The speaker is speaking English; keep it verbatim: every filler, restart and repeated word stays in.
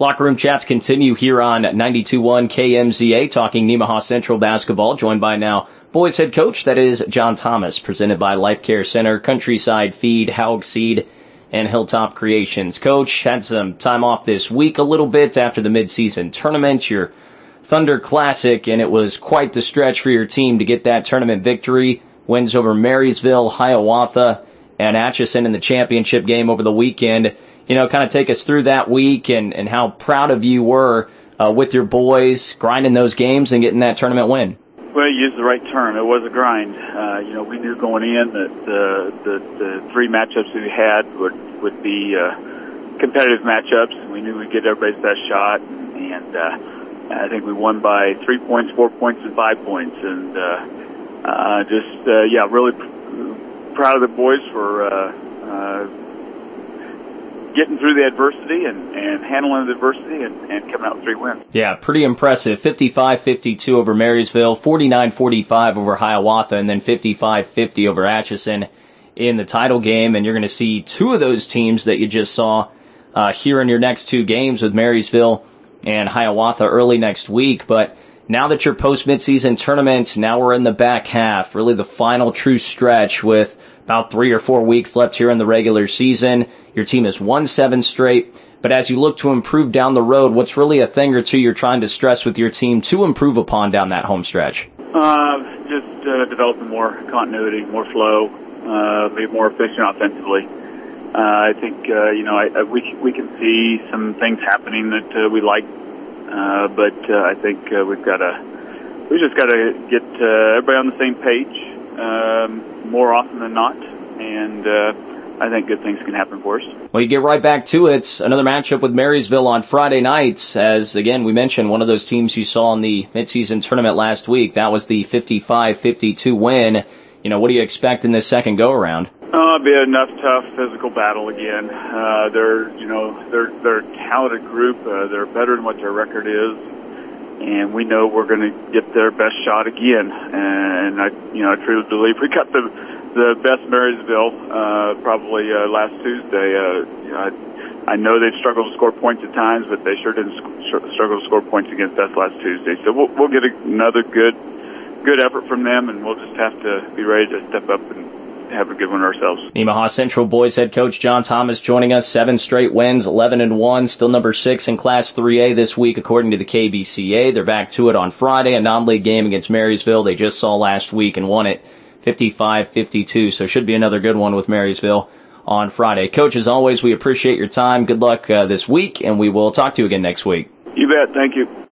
Locker Room Chats continue here on ninety-two point one K M Z A, talking Nemaha Central basketball, joined by now boys head coach, that is John Thomas, presented by Life Care Center, Countryside Feed, Haug Seed, and Hilltop Creations. Coach, had some time off this week a little bit after the midseason tournament, your Thunder Classic, and it was quite the stretch for your team to get that tournament victory. Wins over Marysville, Hiawatha, and Atchison in the championship game over the weekend. You know, kind of take us through that week and, and how proud of you were uh, with your boys grinding those games and getting that tournament win. Well, you used the right term. It was a grind. Uh, you know, we knew going in that uh, the, the three matchups we had would, would be uh, competitive matchups. We knew we'd get everybody's best shot, and uh, I think we won by three points, four points, and five points. And uh, uh, just, uh, yeah, really pr- proud of the boys for uh, uh, getting through the adversity and, and handling the adversity and, and coming out with three wins. Yeah, pretty impressive. fifty-five fifty-two over Marysville, forty-nine forty-five over Hiawatha, and then fifty-five fifty over Atchison in the title game. And you're going to see two of those teams that you just saw uh, here in your next two games with Marysville and Hiawatha early next week. But now that you're post-midseason tournament, now we're in the back half, really the final true stretch with about three or four weeks left here in the regular season. Your team has won seven straight, but as you look to improve down the road, what's really a thing or two you're trying to stress with your team to improve upon down that home stretch? Uh, just uh, developing more continuity, more flow, uh, be more efficient offensively. Uh, I think, uh, you know, I, I, we, we can see some things happening that uh, we like, uh, but uh, I think uh, we've got to, we just got to get uh, everybody on the same page um, more often than not, and uh, I think good things can happen for us. Well, you get right back to it. Another matchup with Marysville on Friday nights, as, again, we mentioned one of those teams you saw in the midseason tournament last week. That was the fifty-five fifty-two win. You know, what do you expect in this second go-around? Oh, it'll be enough tough physical battle again. Uh, they're, you know, they're, they're a talented group. Uh, they're better than what their record is. And we know we're going to get their best shot again. And I, you know, I truly believe we got the the best Marysville uh, probably uh, last Tuesday. Uh, you know, I, I know they've struggled to score points at times, but they sure didn't sc- struggle to score points against us last Tuesday. So we'll, we'll get a, another good good effort from them, and we'll just have to be ready to step up and have a good one ourselves. Nemaha Central boys head coach John Thomas joining us. Seven straight wins, eleven and one, still number six in Class three A this week according to the K B C A. They're back to it on Friday, a non-league game against Marysville they just saw last week and won it fifty-five fifty-two, so should be another good one with Marysville on Friday. Coach, as always, we appreciate your time. Good luck uh, this week, and we will talk to you again next week. You bet. Thank you.